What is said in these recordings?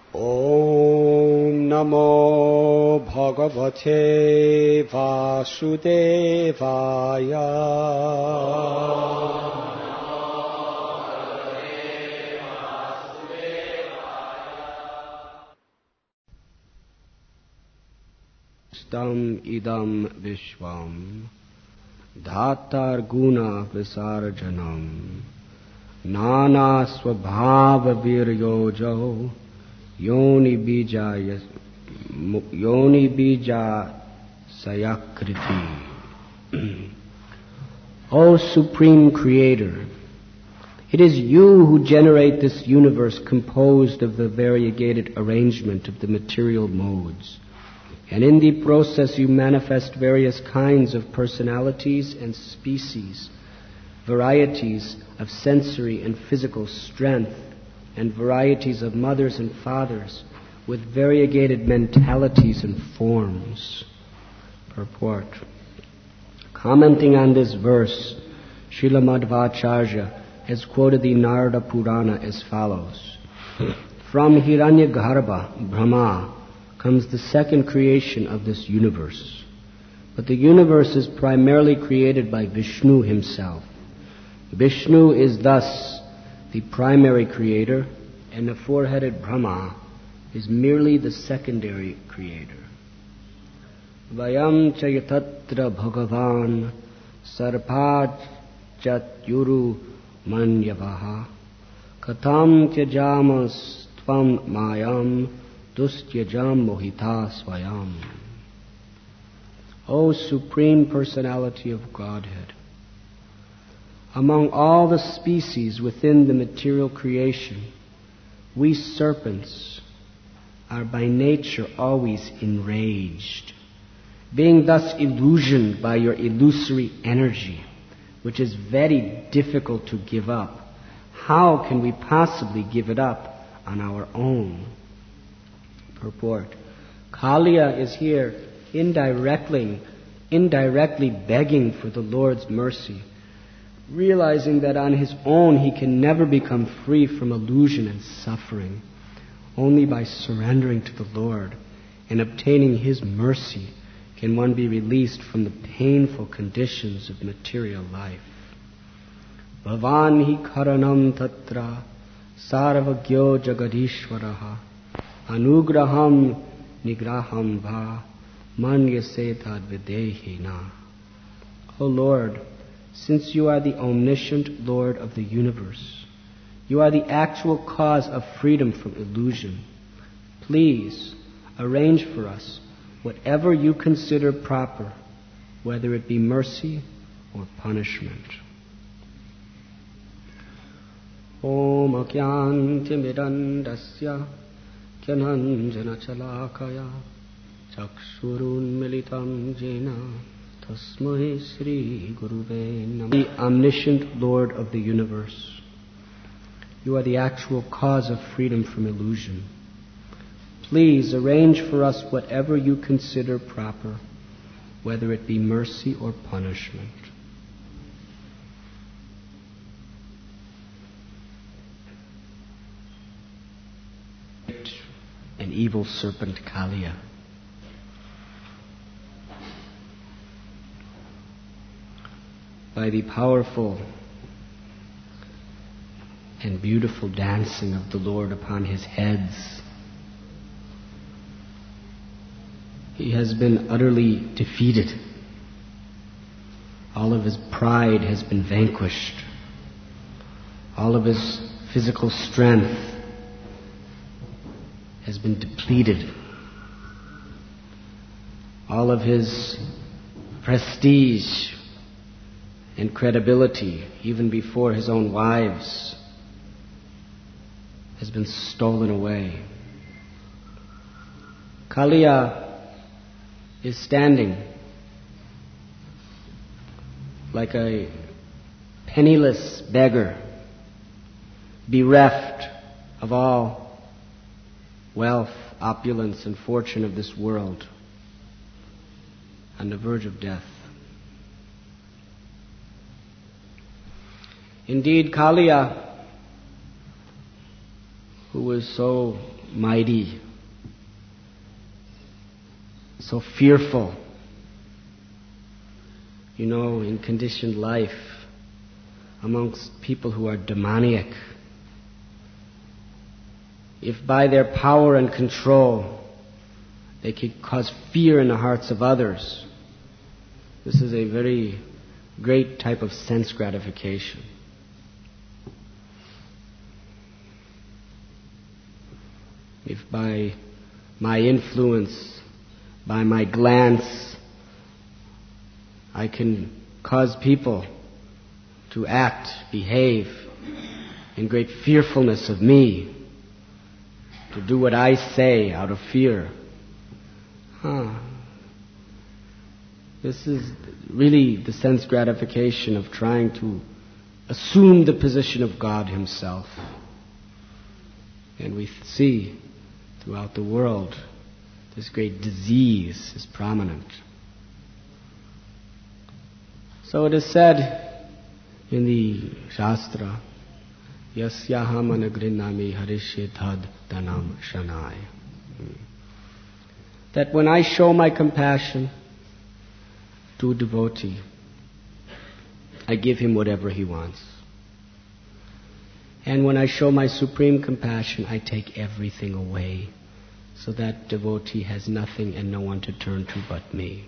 Om Namo Bhagavate Vasudevaya. Stam idam vishvam dhatar guna visarjanam nana swabhava viryojo yoni bija sayakriti. O Supreme Creator, it is you who generate this universe composed of the variegated arrangement of the material modes. And in the process you manifest various kinds of personalities and species, varieties of sensory and physical strength, and varieties of mothers and fathers with variegated mentalities and forms. Purport. Commenting on this verse, Srila Madhvacharya has quoted the Narada Purana as follows. From Hiranyagarbha, Brahma, comes the second creation of this universe. But the universe is primarily created by Vishnu himself. Vishnu is thus the primary creator, and the four-headed Brahma is merely the secondary creator. Vayam chayatatra bhagavan sarpachat yuru manyavaha katam tyajamas tvam mayam dustyajam mohita swayam. O Supreme Personality of Godhead, among all the species within the material creation, we serpents are by nature always enraged, being thus illusioned by your illusory energy, which is very difficult to give up. How can we possibly give it up on our own? Purport. Kaliya is here indirectly begging for the Lord's mercy, realizing that on his own he can never become free from illusion and suffering. Only by surrendering to the Lord and obtaining his mercy can one be released from the painful conditions of material life. Bhavan hi karanam tatra sarvagyo jagadishvaraha anugraham nigraham va manyase tadvidehina. O Lord, since you are the omniscient Lord of the universe, you are the actual cause of freedom from illusion. Please arrange for us whatever you consider proper, whether it be mercy or punishment. Om akyantimirandasya kyananjana chalakaya chakshurun militam jena tasmai Sri Guruve Namah. The omniscient Lord of the universe, you are the actual cause of freedom from illusion. Please arrange for us whatever you consider proper, whether it be mercy or punishment. An evil serpent Kaliya. By the powerful and beautiful dancing of the Lord upon his heads, he has been utterly defeated. All of his pride has been vanquished. All of his physical strength has been depleted. All of his prestige and credibility, even before his own wives, has been stolen away. Kaliya is standing like a penniless beggar, bereft of all wealth, opulence, and fortune of this world, on the verge of death. Indeed, Kaliya, who was so mighty, so fearful. You know, in conditioned life, amongst people who are demoniac, if by their power and control they could cause fear in the hearts of others, this is a very great type of sense gratification. If by my influence, by my glance, I can cause people to act, behave in great fearfulness of me, to do what I say out of fear. This is really the sense gratification of trying to assume the position of God Himself. And we see throughout the world this great disease is prominent. So it is said in the Shastra, Yasyaham anagrinami harishetad dhanam shanai. That when I show my compassion to a devotee, I give him whatever he wants. And when I show my supreme compassion, I take everything away, so that devotee has nothing and no one to turn to but me.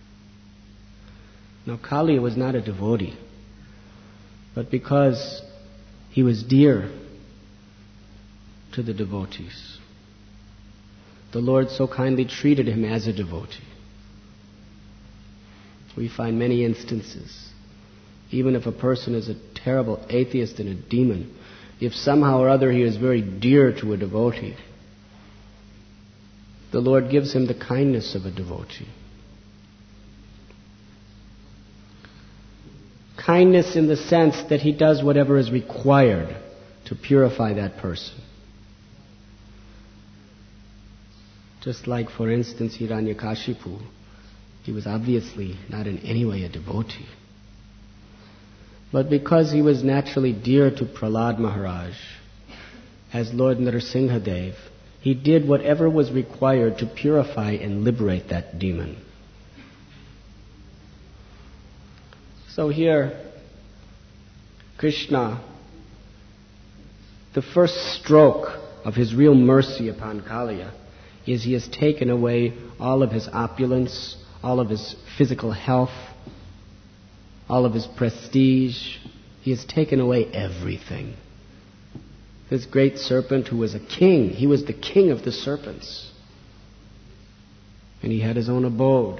Now, Kaliya was not a devotee, but because he was dear to the devotees, the Lord so kindly treated him as a devotee. We find many instances, even if a person is a terrible atheist and a demon, if somehow or other he is very dear to a devotee, the Lord gives him the kindness of a devotee. Kindness in the sense that he does whatever is required to purify that person. Just like, for instance, Hiranyakashipu, he was obviously not in any way a devotee. But because he was naturally dear to Prahlad Maharaj, as Lord Nrsimhadev, he did whatever was required to purify and liberate that demon. So here, Krishna, the first stroke of his real mercy upon Kaliya is he has taken away all of his opulence, all of his physical health, all of his prestige. He has taken away everything. This great serpent who was a king, he was the king of the serpents. And he had his own abode.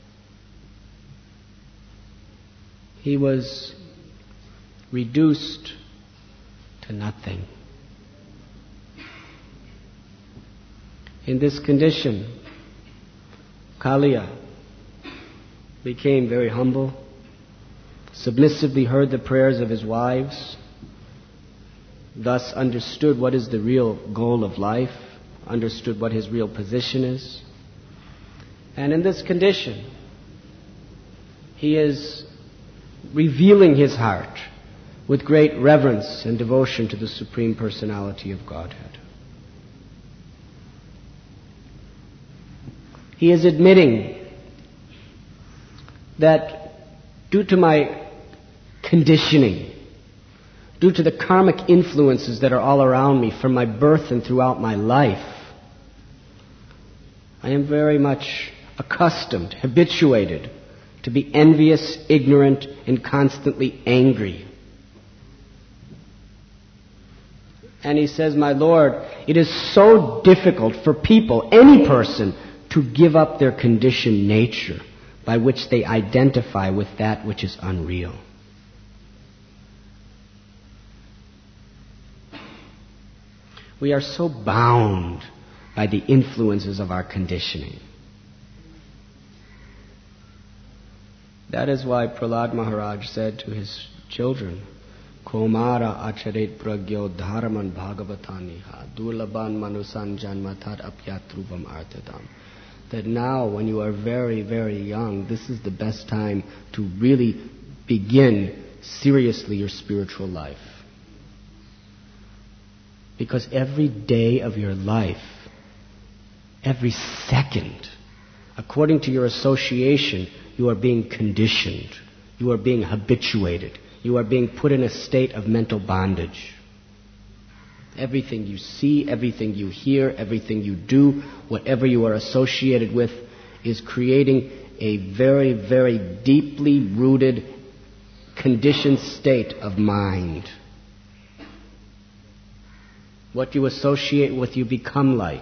He was reduced to nothing. In this condition, Kaliya became very humble, submissively heard the prayers of his wives, thus understood what is the real goal of life, understood what his real position is. And in this condition, he is revealing his heart with great reverence and devotion to the Supreme Personality of Godhead. He is admitting that due to my conditioning, due to the karmic influences that are all around me from my birth and throughout my life, I am very much accustomed, habituated to be envious, ignorant, and constantly angry. And he says, my Lord, it is so difficult for people, any person, to give up their conditioned nature by which they identify with that which is unreal. We are so bound by the influences of our conditioning. That is why Prahlad Maharaj said to his children, Komara acharet pragyo dharman bhagavataniha durlaban manusan janmatar apyatruvam artadam. That now, when you are very, very young, this is the best time to really begin seriously your spiritual life. Because every day of your life, every second, according to your association, you are being conditioned. You are being habituated. You are being put in a state of mental bondage. Everything you see, everything you hear, everything you do, whatever you are associated with, is creating a very, very deeply rooted, conditioned state of mind. What you associate with, you become like.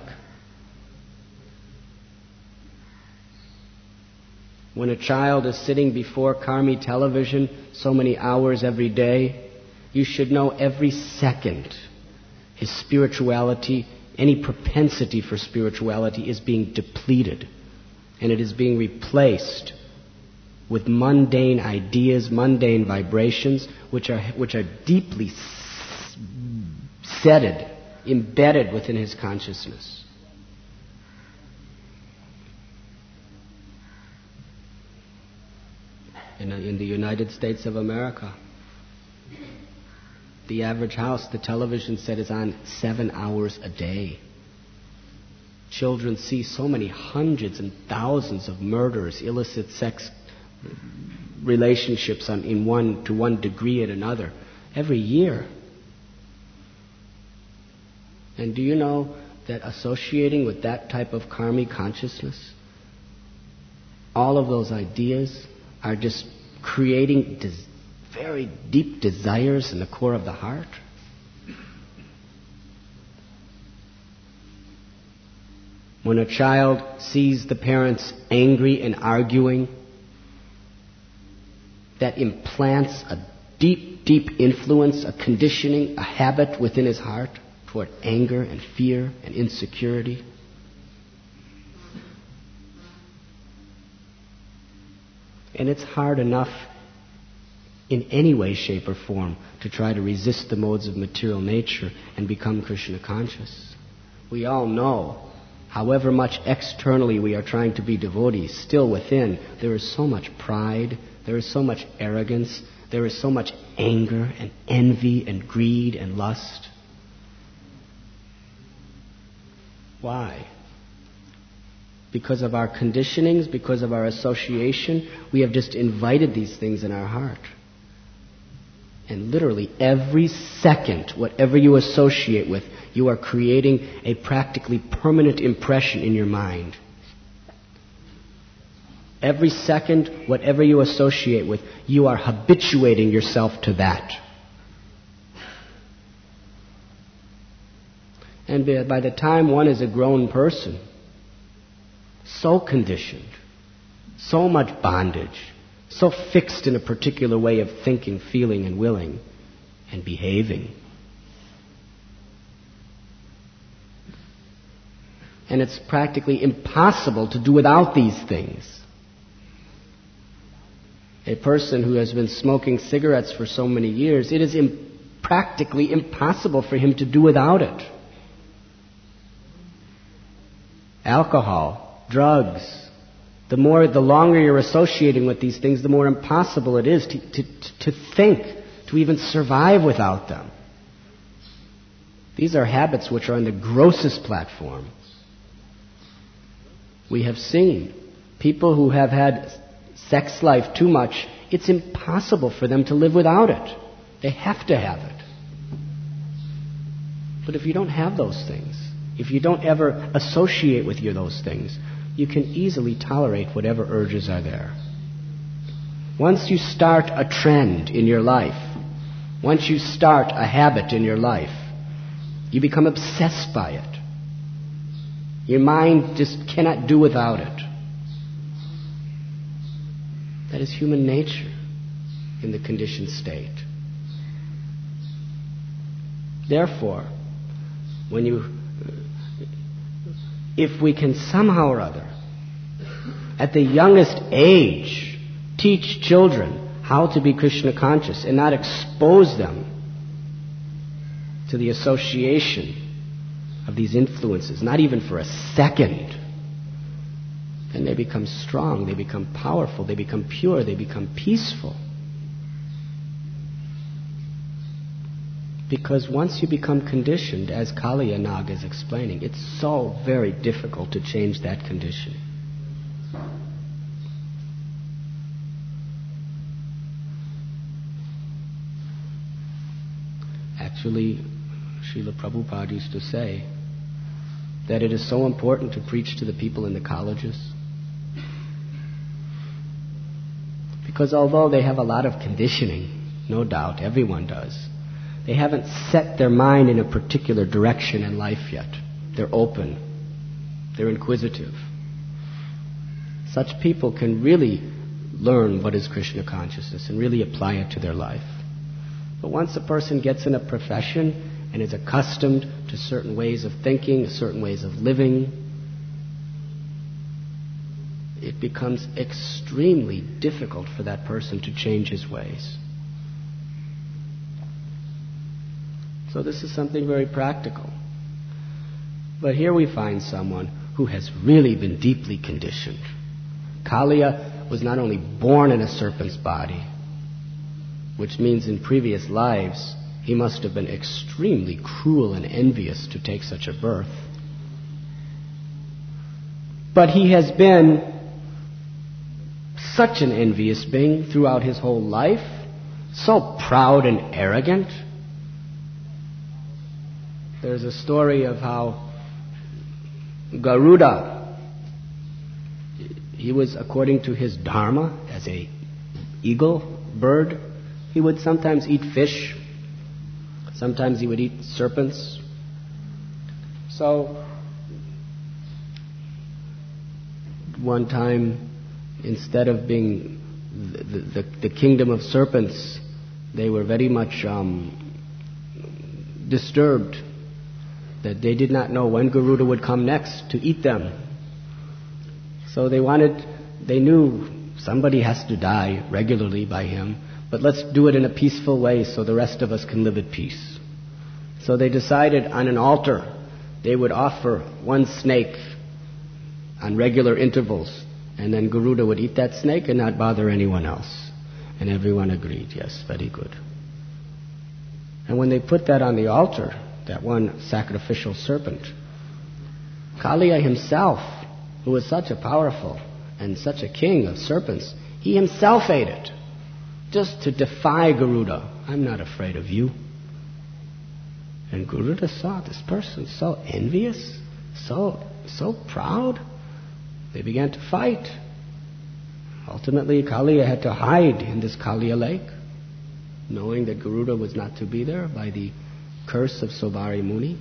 When a child is sitting before Karmi television so many hours every day, you should know every second his spirituality, any propensity for spirituality is being depleted. And it is being replaced with mundane ideas, mundane vibrations, which are deeply setted, embedded within his consciousness. In the United States of America, the average house, the television set is on 7 hours a day. Children see so many hundreds and thousands of murders, illicit sex relationships to one degree and another every year. And do you know that associating with that type of karmic consciousness, all of those ideas are just creating very deep desires in the core of the heart? When a child sees the parents angry and arguing, that implants a deep, deep influence, a conditioning, a habit within his heart toward anger and fear and insecurity. And it's hard enough in any way, shape, or form to try to resist the modes of material nature and become Krishna conscious. We all know, however much externally we are trying to be devotees, still within there is so much pride, there is so much arrogance, there is so much anger and envy and greed and lust. Why? Because of our conditionings, because of our association, we have just invited these things in our heart. And literally every second, whatever you associate with, you are creating a practically permanent impression in your mind. Every second, whatever you associate with, you are habituating yourself to that. And by the time one is a grown person, so conditioned, so much bondage, so fixed in a particular way of thinking, feeling, and willing, and behaving. And it's practically impossible to do without these things. A person who has been smoking cigarettes for so many years, it is practically impossible for him to do without it. Alcohol, drugs. The longer you're associating with these things, the more impossible it is to think, to even survive without them. These are habits which are on the grossest platform. We have seen people who have had sex life too much, it's impossible for them to live without it. They have to have it. But if you don't have those things, if you don't ever associate with those things, you can easily tolerate whatever urges are there. Once you start a trend in your life, once you start a habit in your life, you become obsessed by it. Your mind just cannot do without it. That is human nature in the conditioned state. Therefore, if we can somehow or other, at the youngest age, teach children how to be Krishna conscious and not expose them to the association of these influences, not even for a second, then they become strong, they become powerful, they become pure, they become peaceful. Because once you become conditioned, as Kaliya Naga is explaining, it's so very difficult to change that conditioning. Actually, Srila Prabhupada used to say that it is so important to preach to the people in the colleges. Because although they have a lot of conditioning, no doubt, everyone does, they haven't set their mind in a particular direction in life yet. They're open. They're inquisitive. Such people can really learn what is Krishna consciousness and really apply it to their life. But once a person gets in a profession and is accustomed to certain ways of thinking, certain ways of living, it becomes extremely difficult for that person to change his ways. So this is something very practical. But here we find someone who has really been deeply conditioned. Kaliya was not only born in a serpent's body, which means in previous lives he must have been extremely cruel and envious to take such a birth. But he has been such an envious being throughout his whole life, so proud and arrogant. There's a story of how Garuda, he was, according to his dharma, as a eagle, bird, he would sometimes eat fish, sometimes he would eat serpents. So, one time, instead of being the kingdom of serpents, they were very much disturbed that they did not know when Garuda would come next to eat them. So they knew somebody has to die regularly by him, but let's do it in a peaceful way so the rest of us can live at peace. So they decided on an altar they would offer one snake on regular intervals, and then Garuda would eat that snake and not bother anyone else. And everyone agreed, yes, very good. And when they put that on the altar, that one sacrificial serpent, Kaliya himself, who was such a powerful and such a king of serpents, he himself ate it, just to defy Garuda. I'm not afraid of you. And Garuda saw this person so envious, so proud. They began to fight. Ultimately, Kaliya had to hide in this Kaliya lake, knowing that Garuda was not to be there by the curse of Sobari Muni.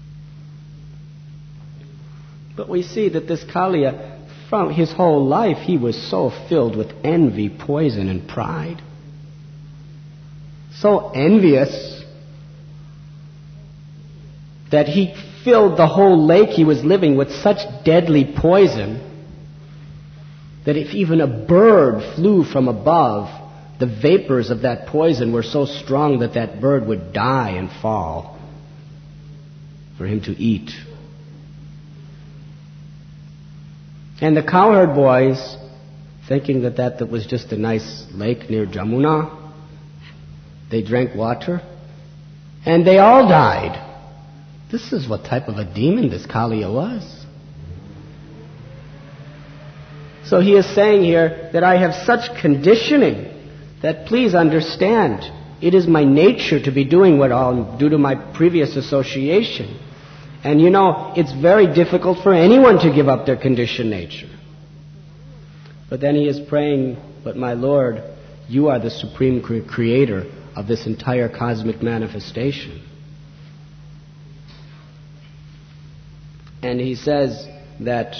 But we see that this Kaliya, from his whole life, he was so filled with envy, poison, and pride. So envious that he filled the whole lake he was living with such deadly poison that if even a bird flew from above, the vapors of that poison were so strong that that bird would die and fall for him to eat. And the cowherd boys, thinking that was just a nice lake near Jamuna, they drank water, and they all died. This is what type of a demon this Kaliya was. So he is saying here that I have such conditioning that please understand, it is my nature to be doing what I'll do to my previous association. And you know, it's very difficult for anyone to give up their conditioned nature. But then he is praying, but my Lord, you are the supreme creator of this entire cosmic manifestation. And he says that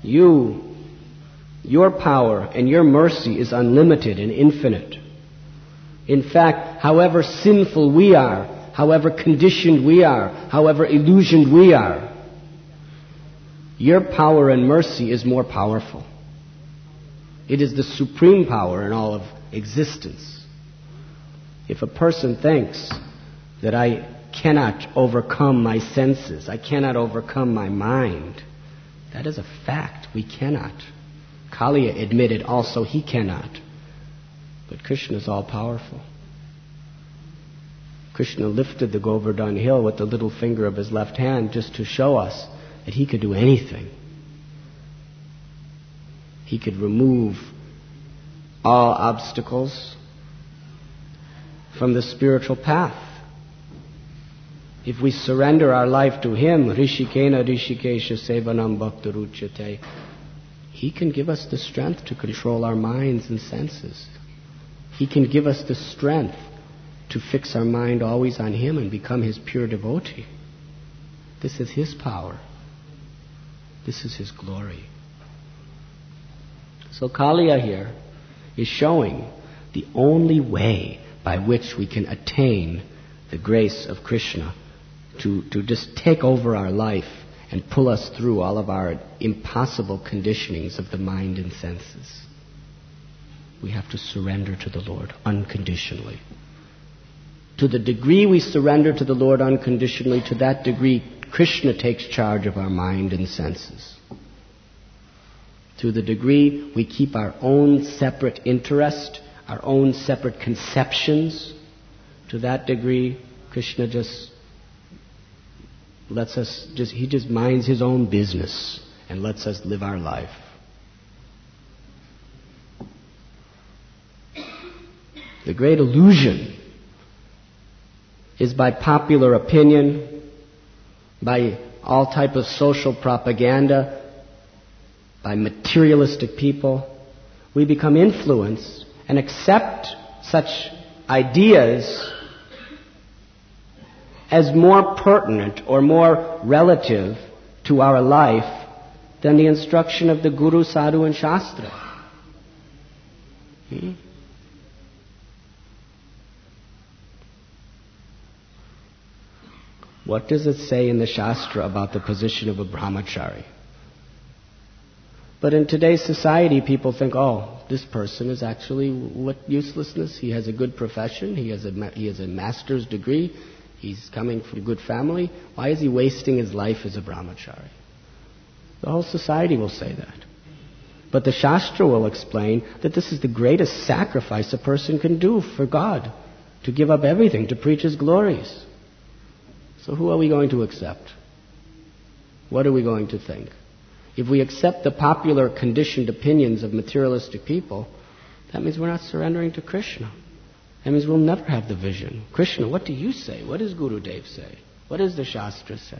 your power and your mercy is unlimited and infinite. In fact, however sinful we are, however conditioned we are, however illusioned we are, your power and mercy is more powerful. It is the supreme power in all of existence. If a person thinks that I cannot overcome my senses, I cannot overcome my mind, that is a fact. We cannot. Kaliya admitted also he cannot. But Krishna is all-powerful. Krishna lifted the Govardhan hill with the little finger of his left hand just to show us that he could do anything. He could remove all obstacles from the spiritual path. If we surrender our life to him, Rishikena Rishikesha Sevanam Bhaktaruchyate, he can give us the strength to control our minds and senses. He can give us the strength to fix our mind always on him and become his pure devotee. This is his power. This is his glory. So Kaliya here is showing the only way by which we can attain the grace of Krishna to just take over our life and pull us through all of our impossible conditionings of the mind and senses. We have to surrender to the Lord unconditionally. To the degree we surrender to the Lord unconditionally, to that degree Krishna takes charge of our mind and senses. To the degree we keep our own separate interest, our own separate conceptions, to that degree Krishna just lets us, he just minds his own business and lets us live our life. The great illusion is by popular opinion, by all type of social propaganda, by materialistic people. We become influenced and accept such ideas as more pertinent or more relative to our life than the instruction of the Guru, Sadhu and Shastra. What does it say in the Shastra about the position of a brahmachari? But in today's society, people think, oh, this person is actually, what uselessness? He has a good profession. He has a master's degree. He's coming from a good family. Why is he wasting his life as a brahmachari? The whole society will say that. But the Shastra will explain that this is the greatest sacrifice a person can do for God, to give up everything to preach his glories. So who are we going to accept? What are we going to think? If we accept the popular conditioned opinions of materialistic people, that means we're not surrendering to Krishna. That means we'll never have the vision. Krishna, what do you say? What does Guru Dev say? What does the Shastra say?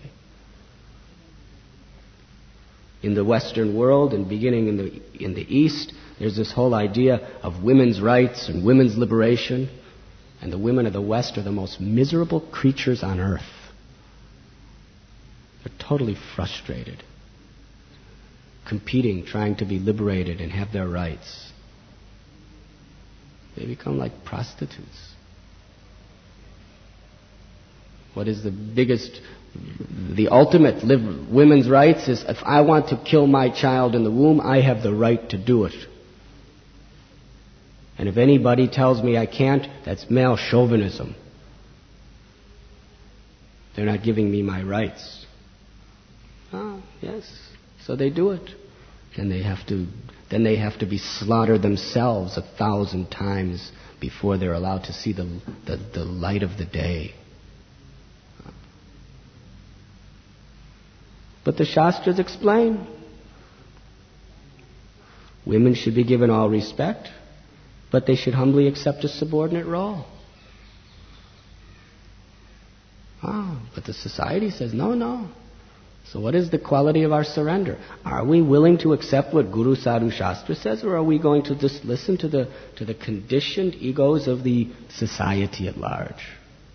In the Western world and beginning in the East, there's this whole idea of women's rights and women's liberation. And the women of the West are the most miserable creatures on earth. They're totally frustrated, competing, trying to be liberated and have their rights. They become like prostitutes. What is the ultimate women's rights is, if I want to kill my child in the womb, I have the right to do it. And if anybody tells me I can't, that's male chauvinism. They're not giving me my rights. Ah, yes. So they do it. And then they have to be slaughtered themselves 1,000 times before they're allowed to see the light of the day. But the Shastras explain. Women should be given all respect, but they should humbly accept a subordinate role. But the society says, no. So what is the quality of our surrender? Are we willing to accept what Guru Sadhu Shastra says, or are we going to just listen to the conditioned egos of the society at large?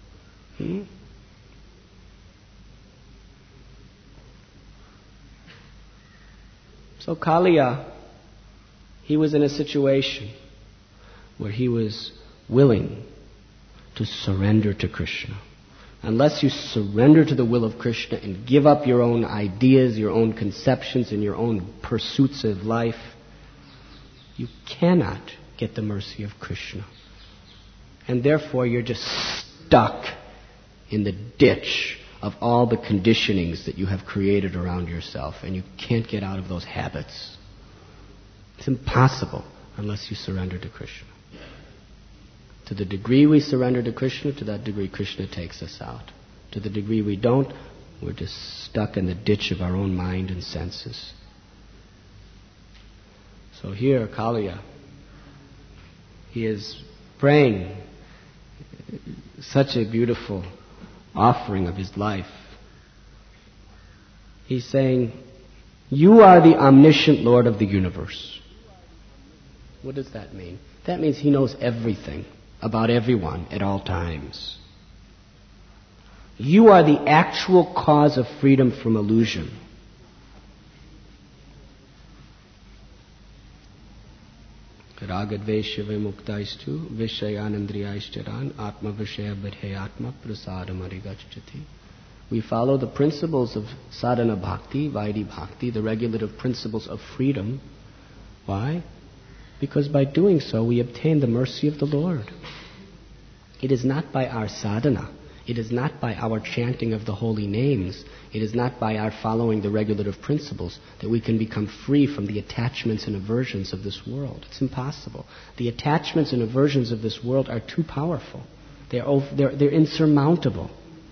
So Kaliya, he was in a situation where he was willing to surrender to Krishna. Unless you surrender to the will of Krishna and give up your own ideas, your own conceptions, and your own pursuits of life, you cannot get the mercy of Krishna. And therefore you're just stuck in the ditch of all the conditionings that you have created around yourself, and you can't get out of those habits. It's impossible unless you surrender to Krishna. To the degree we surrender to Krishna, to that degree Krishna takes us out. To the degree we don't, we're just stuck in the ditch of our own mind and senses. So here, Kaliya, he is praying such a beautiful offering of his life. He's saying, you are the omniscient Lord of the universe. What does that mean? That means he knows everything about everyone at all times. You are the actual cause of freedom from illusion. Ragadvesha vimuktaishtu vishayanandriyaishcharan atma vishaya vidheyatma prasadam arigachati. We follow the principles of sadhana bhakti, vaidhi bhakti, the regulative principles of freedom. Why? Because by doing so we obtain the mercy of the Lord. It is not by our sadhana. It is not by our chanting of the holy names. It is not by our following the regulative principles that we can become free from the attachments and aversions of this world. It's impossible. The attachments and aversions of this world are too powerful. They're insurmountable.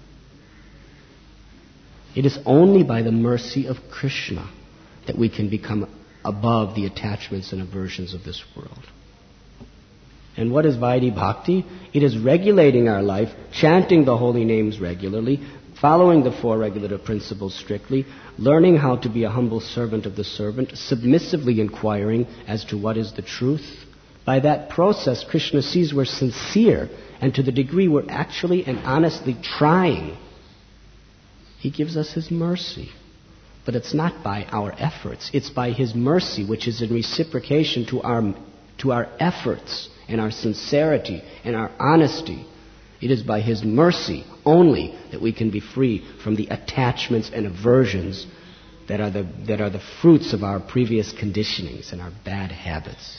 It is only by the mercy of Krishna that we can become above the attachments and aversions of this world. And what is Vaidhi Bhakti? It is regulating our life, chanting the holy names regularly, following the four regulative principles strictly, learning how to be a humble servant of the servant, submissively inquiring as to what is the truth. By that process, Krishna sees we're sincere, and to the degree we're actually and honestly trying, he gives us his mercy. But it's not by our efforts. It's by his mercy, which is in reciprocation to our efforts and our sincerity and our honesty. It is by his mercy only that we can be free from the attachments and aversions that are the fruits of our previous conditionings and our bad habits.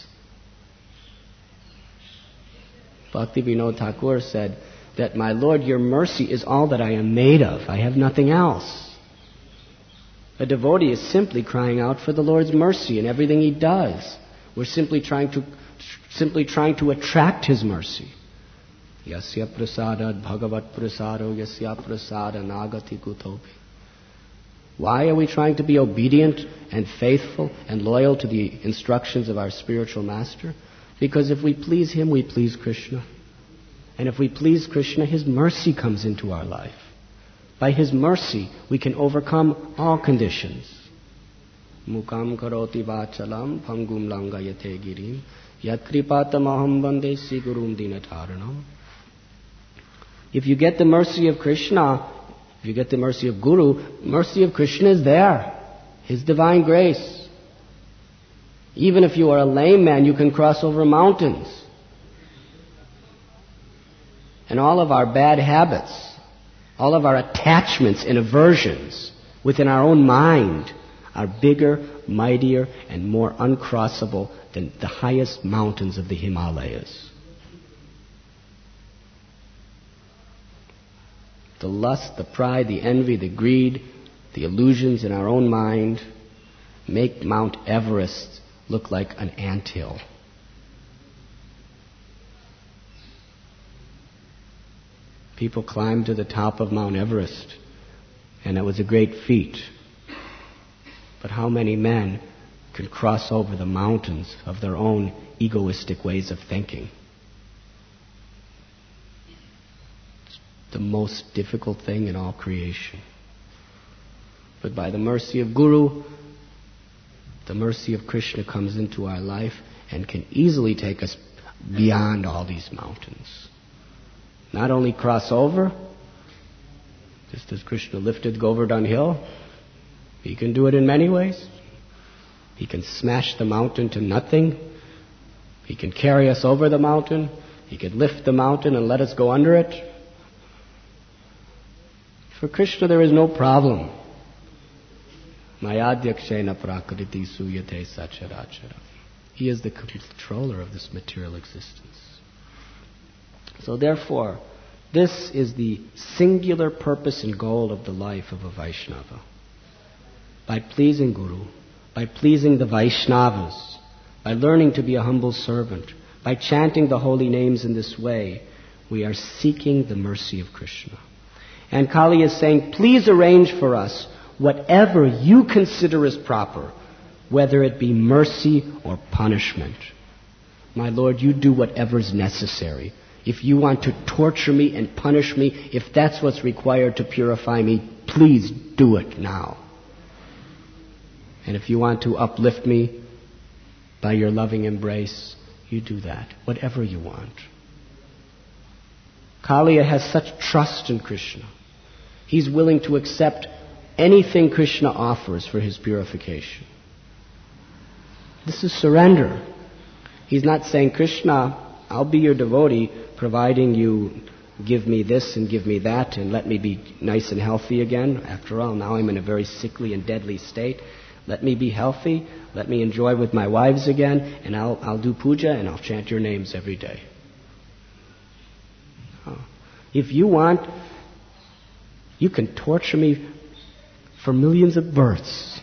Bhaktivinoda Thakur said that, my Lord, your mercy is all that I am made of. I have nothing else. A devotee is simply crying out for the Lord's mercy in everything he does. We're simply trying to attract his mercy. Yasya prasadad bhagavat prasado yasya prasada nagati kutopi. Why are we trying to be obedient and faithful and loyal to the instructions of our spiritual master? Because if we please him, we please Krishna. And if we please Krishna, his mercy comes into our life. By his mercy, we can overcome all conditions. Mukam karoti vachalam pangum langayate girim yat kripatamaham vande sigurum dinataranam. If you get the mercy of Krishna, if you get the mercy of Guru, mercy of Krishna is there. His divine grace. Even if you are a lame man, you can cross over mountains. And all of our bad habits, all of our attachments and aversions within our own mind are bigger, mightier, and more uncrossable than the highest mountains of the Himalayas. The lust, the pride, the envy, the greed, the illusions in our own mind make Mount Everest look like an anthill. People climbed to the top of Mount Everest, and it was a great feat. But how many men can cross over the mountains of their own egoistic ways of thinking? It's the most difficult thing in all creation. But by the mercy of Guru, the mercy of Krishna comes into our life and can easily take us beyond all these mountains. Not only cross over, just as Krishna lifted Govardhan Hill, he can do it in many ways. He can smash the mountain to nothing. He can carry us over the mountain. He can lift the mountain and let us go under it. For Krishna there is no problem. Mayadhyakshena prakriti suyate sacharachara. He is the controller of this material existence. So therefore, this is the singular purpose and goal of the life of a Vaishnava. By pleasing Guru, by pleasing the Vaishnavas, by learning to be a humble servant, By chanting the holy names in this way, we are seeking the mercy of Krishna. And Kali is saying, please arrange for us whatever you consider is proper, whether it be mercy or punishment. My Lord, you do whatever is necessary. If you want to torture me and punish me, if that's what's required to purify me, please do it now. And if you want to uplift me by your loving embrace, you do that, whatever you want. Kaliya has such trust in Krishna. He's willing to accept anything Krishna offers for his purification. This is surrender. He's not saying, Krishna, I'll be your devotee, providing you give me this and give me that and let me be nice and healthy again. After all, now I'm in a very sickly and deadly state. Let me be healthy. Let me enjoy with my wives again, and I'll do puja and I'll chant your names every day. If you want, you can torture me for millions of births.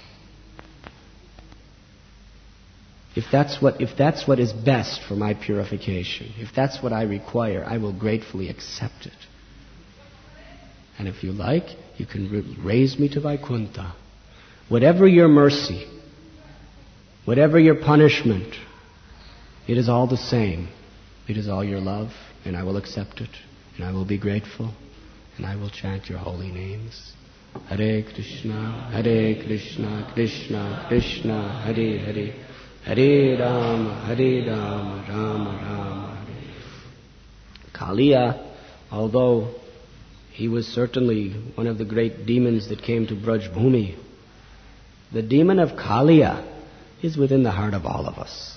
If that's what is best for my purification, if that's what I require, I will gratefully accept it. And if you like, you can raise me to Vaikuntha. Whatever your mercy, whatever your punishment, it is all the same. It is all your love, and I will accept it, and I will be grateful, and I will chant your holy names. Hare Krishna, Krishna Krishna, Hare Hare. Hare Rama, Rama Rama, Hare. Kaliya, although he was certainly one of the great demons that came to Braj Bhumi, the demon of Kaliya is within the heart of all of us.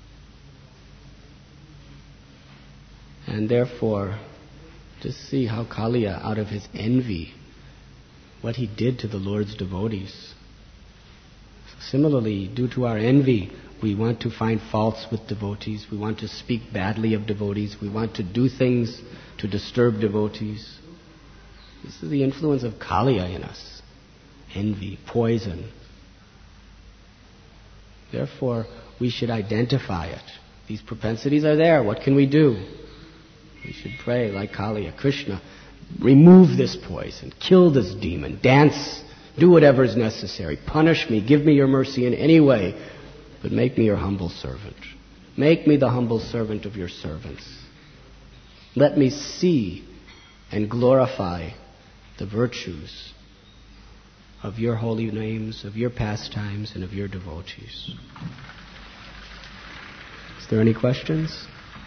And therefore, just see how Kaliya, out of his envy, what he did to the Lord's devotees. Similarly, due to our envy, we want to find faults with devotees. We want to speak badly of devotees. We want to do things to disturb devotees. This is the influence of Kaliya in us. Envy, poison. Therefore, we should identify it. These propensities are there. What can we do? We should pray like Kaliya. Krishna, remove this poison. Kill this demon. Dance. Do whatever is necessary. Punish me. Give me your mercy in any way. But make me your humble servant. Make me the humble servant of your servants. Let me see and glorify the virtues of your holy names, of your pastimes, and of your devotees. Is there any questions?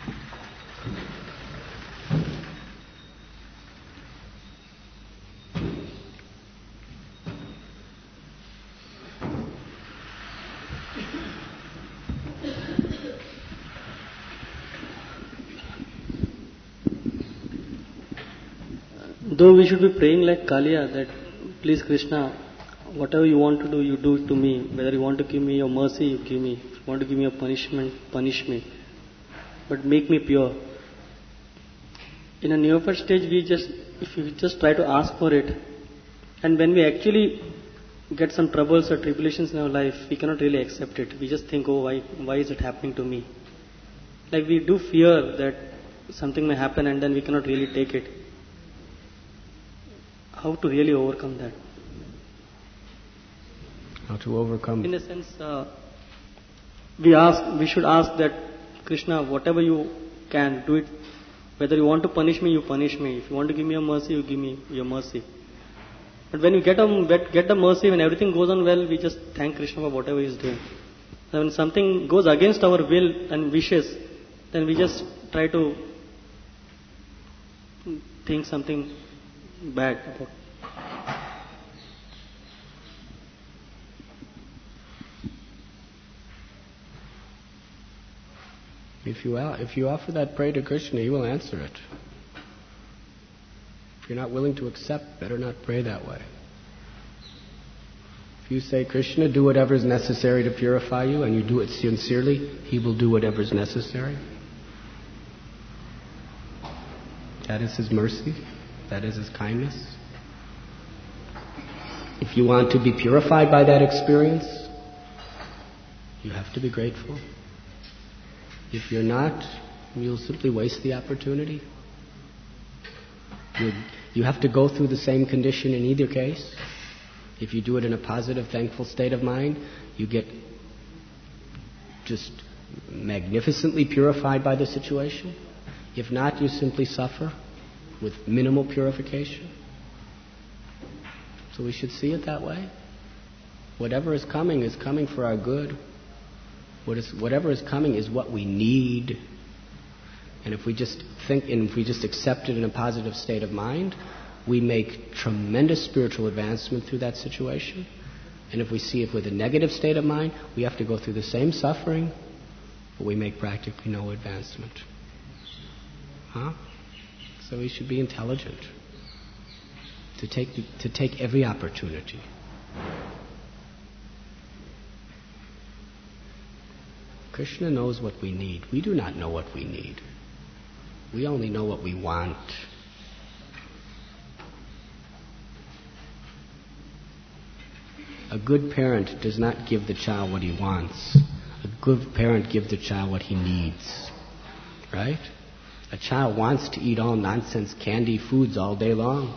Though we should be praying like Kaliya that, please Krishna, whatever you want to do, you do it to me. Whether you want to give me your mercy, you give me. If you want to give me your punishment, punish me. But make me pure. In a neophyte stage, if you just try to ask for it, and when we actually get some troubles or tribulations in our life, we cannot really accept it. We just think, oh, why is it happening to me? Like we do fear that something may happen and then we cannot really take it. How to really overcome that? How to overcome? In a sense, we should ask that, Krishna, whatever you can, do it. Whether you want to punish me, you punish me. If you want to give me your mercy, you give me your mercy. But when you get the mercy, when everything goes on well, we just thank Krishna for whatever he is doing. And when something goes against our will and wishes, then we just try to think something bad about. If you offer that prayer to Krishna, he will answer it. If you're not willing to accept, better not pray that way. If you say, Krishna, do whatever is necessary to purify you, and you do it sincerely, he will do whatever is necessary. That is his mercy. That is his kindness. If you want to be purified by that experience, you have to be grateful. If you're not, You'll simply waste the opportunity. You have to go through the same condition in either case. If you do it in a positive, thankful state of mind, you get just magnificently purified by the situation. If not, you simply suffer with minimal purification. So we should see it that way. Whatever is coming for our good. Whatever is coming is what we need. And if we just think and if we just accept it in a positive state of mind, we make tremendous spiritual advancement through that situation. And if we see it with a negative state of mind, we have to go through the same suffering, but we make practically no advancement. So we should be intelligent to take every opportunity. Krishna knows what we need. We do not know what we need. We only know what we want. A good parent does not give the child what he wants. A good parent gives the child what he needs. Right? A child wants to eat all nonsense candy foods all day long.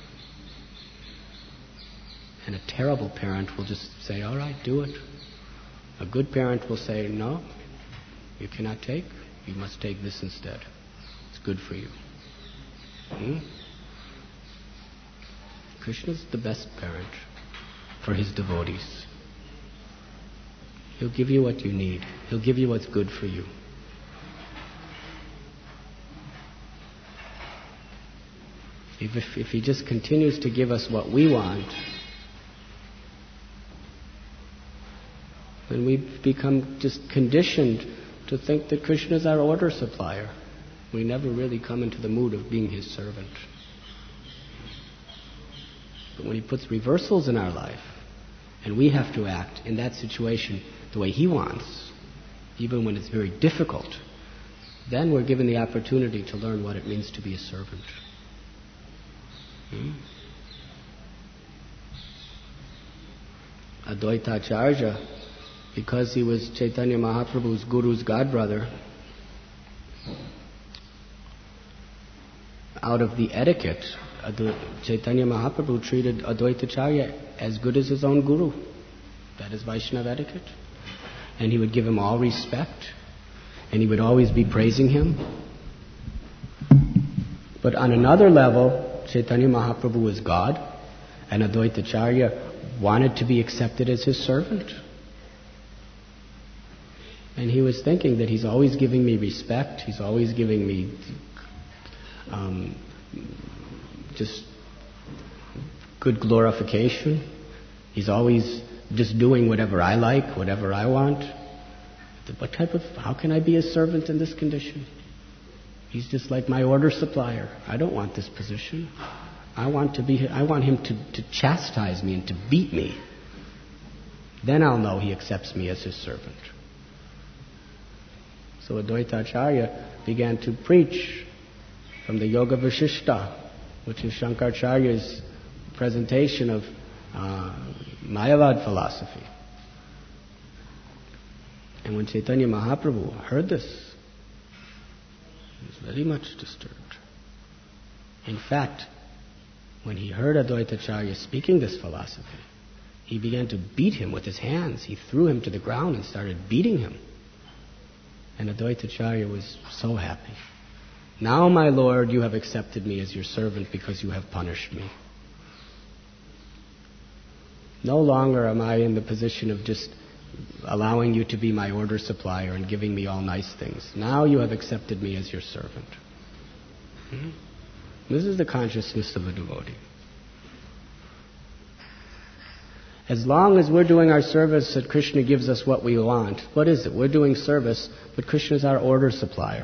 And a terrible parent will just say, all right, do it. A good parent will say, no, you cannot take. You must take this instead. It's good for you. Krishna's the best parent for his devotees. He'll give you what you need. He'll give you what's good for you. If he just continues to give us what we want, then we become just conditioned to think that Krishna is our order supplier. We never really come into the mood of being his servant. But when he puts reversals in our life, and we have to act in that situation the way he wants, even when it's very difficult, then we're given the opportunity to learn what it means to be a servant. Advaita Acharya, because he was Chaitanya Mahaprabhu's guru's godbrother, out of the etiquette, Chaitanya Mahaprabhu treated Advaita Acharya as good as his own guru. That is Vaishnava etiquette. And he would give him all respect, and he would always be praising him. But on another level, Chaitanya Mahaprabhu was God, and Advaita Acharya wanted to be accepted as his servant. And he was thinking that he's always giving me respect, he's always giving me just good glorification. He's always just doing whatever I like, whatever I want. How can I be a servant in this condition? He's just like my order supplier. I don't want this position. I want him to chastise me and to beat me. Then I'll know he accepts me as his servant. So Advaita Acharya began to preach from the Yoga Vashishta, which is Shankaracharya's presentation of Mayavad philosophy. And when Chaitanya Mahaprabhu heard this, he was very much disturbed. In fact, when he heard Advaita Acharya speaking this philosophy, he began to beat him with his hands. He threw him to the ground and started beating him. And Advaita Acharya was so happy. Now, my Lord, you have accepted me as your servant because you have punished me. No longer am I in the position of just allowing you to be my order supplier and giving me all nice things. Now you have accepted me as your servant. This is the consciousness of a devotee. As long as we're doing our service that Krishna gives us what we want, what is it? We're doing service, but Krishna is our order supplier.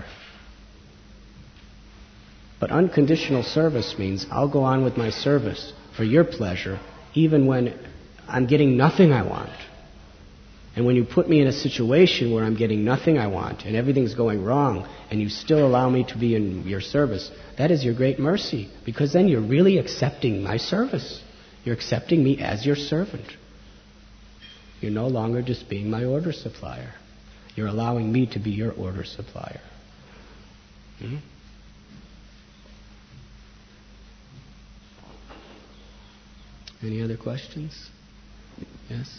But unconditional service means I'll go on with my service for your pleasure even when I'm getting nothing I want. And when you put me in a situation where I'm getting nothing I want and everything's going wrong and you still allow me to be in your service, that is your great mercy, because then you're really accepting my service. You're accepting me as your servant. You're no longer just being my order supplier. You're allowing me to be your order supplier. Hmm? Any other questions? Yes?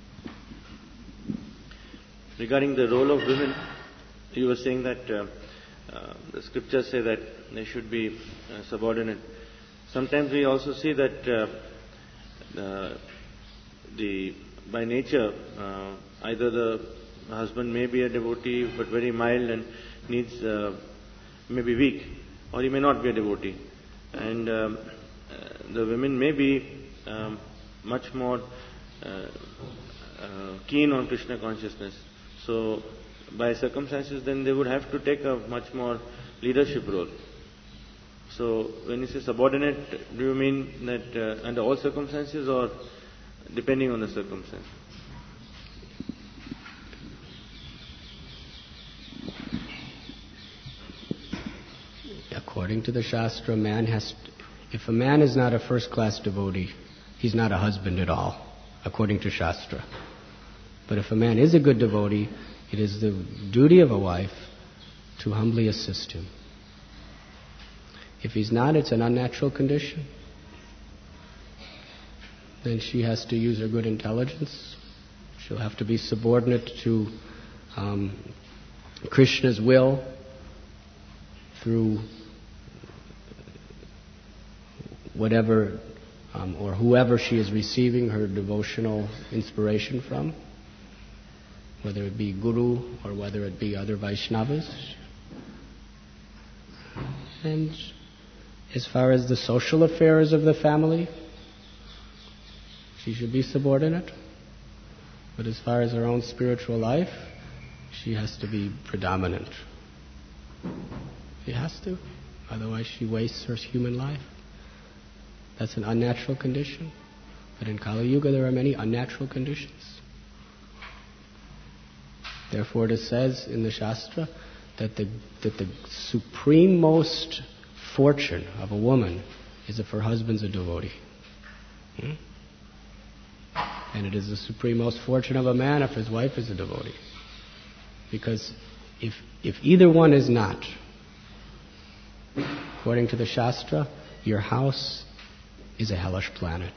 Regarding the role of women, you were saying that the scriptures say that they should be subordinate. Sometimes we also see that by nature, either the husband may be a devotee but very mild and needs, may be weak, or he may not be a devotee. And the women may be much more keen on Krishna consciousness. So, by circumstances, then they would have to take a much more leadership role. So, when you say subordinate, do you mean that under all circumstances or depending on the circumstance? According to the Shastra, if a man is not a first-class devotee, he's not a husband at all, according to Shastra. But if a man is a good devotee, it is the duty of a wife to humbly assist him. If he's not, it's an unnatural condition. Then she has to use her good intelligence. She'll have to be subordinate to Krishna's will through whatever or whoever she is receiving her devotional inspiration from, whether it be Guru or whether it be other Vaishnavas. And as far as the social affairs of the family, she should be subordinate. But as far as her own spiritual life, she has to be predominant. She has to. Otherwise she wastes her human life. That's an unnatural condition. But in Kali Yuga there are many unnatural conditions. Therefore it says in the Shastra that the supreme-most fortune of a woman is if her husband's a devotee. And it is the supreme-most fortune of a man if his wife is a devotee. Because if either one is not, according to the Shastra, your house is a hellish planet.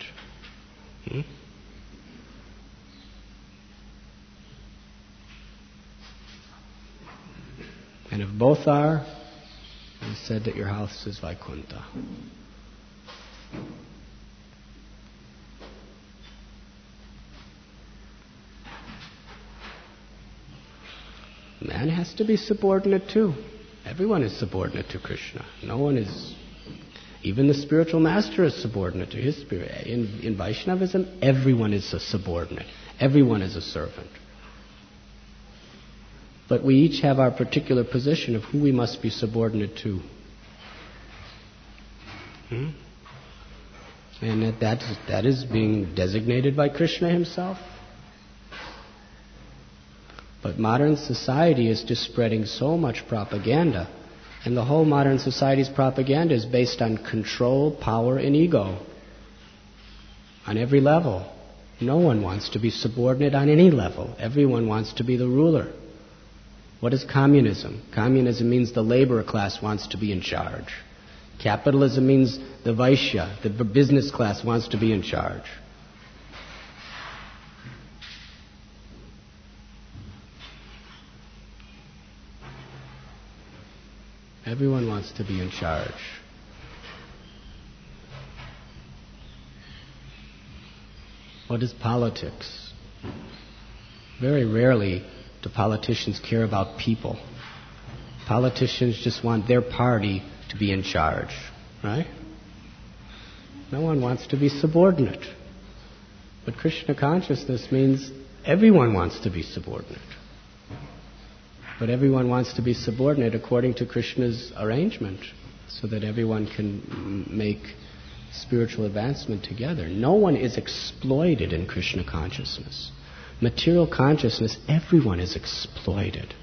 And if both are, it's said that your house is Vaikuntha. Man has to be subordinate too. Everyone is subordinate to Krishna. No one is. Even the spiritual master is subordinate to his spirit. In Vaishnavism, everyone is a subordinate. Everyone is a servant. But we each have our particular position of who we must be subordinate to. And that is being designated by Krishna himself. But modern society is just spreading so much propaganda, and the whole modern society's propaganda is based on control, power, and ego. On every level. No one wants to be subordinate on any level. Everyone wants to be the ruler. What is communism? Communism means the labor class wants to be in charge. Capitalism means the Vaishya, the business class, wants to be in charge. Everyone wants to be in charge. What is politics? Very rarely do politicians care about people. Politicians just want their party to be in charge, right? No one wants to be subordinate. But Krishna consciousness means everyone wants to be subordinate. But everyone wants to be subordinate according to Krishna's arrangement, so that everyone can make spiritual advancement together. No one is exploited in Krishna consciousness. Material consciousness, everyone is exploited.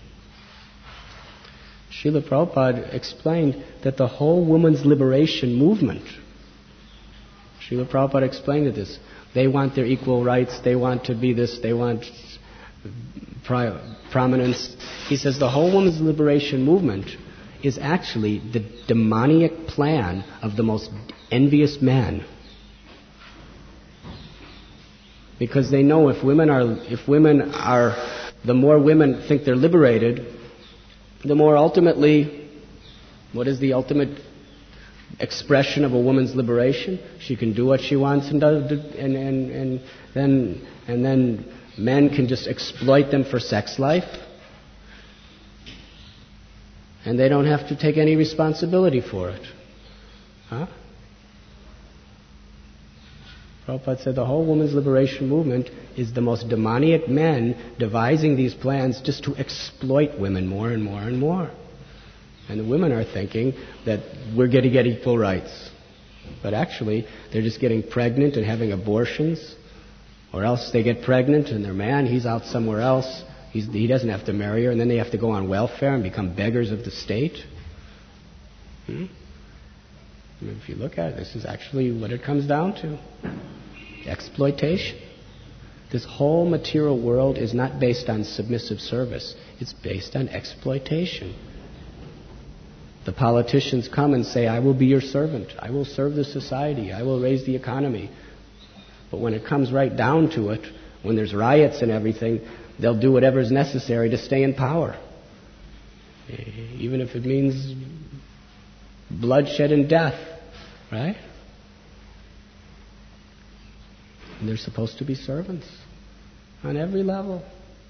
Srila Prabhupada explained that the whole women's liberation movement, Srila Prabhupada explained this, they want their equal rights, they want to be this, they want prominence. He says the whole women's liberation movement is actually the demoniac plan of the most envious men. Because they know if women are, the more women think they're liberated, the more ultimately, what is the ultimate expression of a woman's liberation? She can do what she wants and then men can just exploit them for sex life. And they don't have to take any responsibility for it. Huh? Prabhupada said the whole women's liberation movement is the most demoniac men devising these plans just to exploit women more and more and more. And the women are thinking that we're going to get equal rights. But actually, they're just getting pregnant and having abortions. Or else they get pregnant and their man, he's out somewhere else. He doesn't have to marry her, and then they have to go on welfare and become beggars of the state. If you look at it, this is actually what it comes down to. Exploitation. This whole material world is not based on submissive service. It's based on exploitation. The politicians come and say, I will be your servant. I will serve the society. I will raise the economy. But when it comes right down to it, when there's riots and everything, they'll do whatever is necessary to stay in power. Even if it means bloodshed and death, right? And they're supposed to be servants on every level.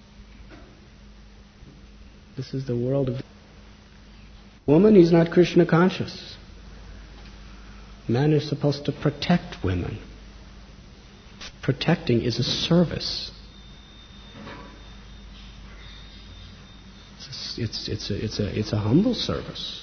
This is the world of... Woman, he's not Krishna conscious. Man is supposed to protect women. Protecting is a service. It's a humble service.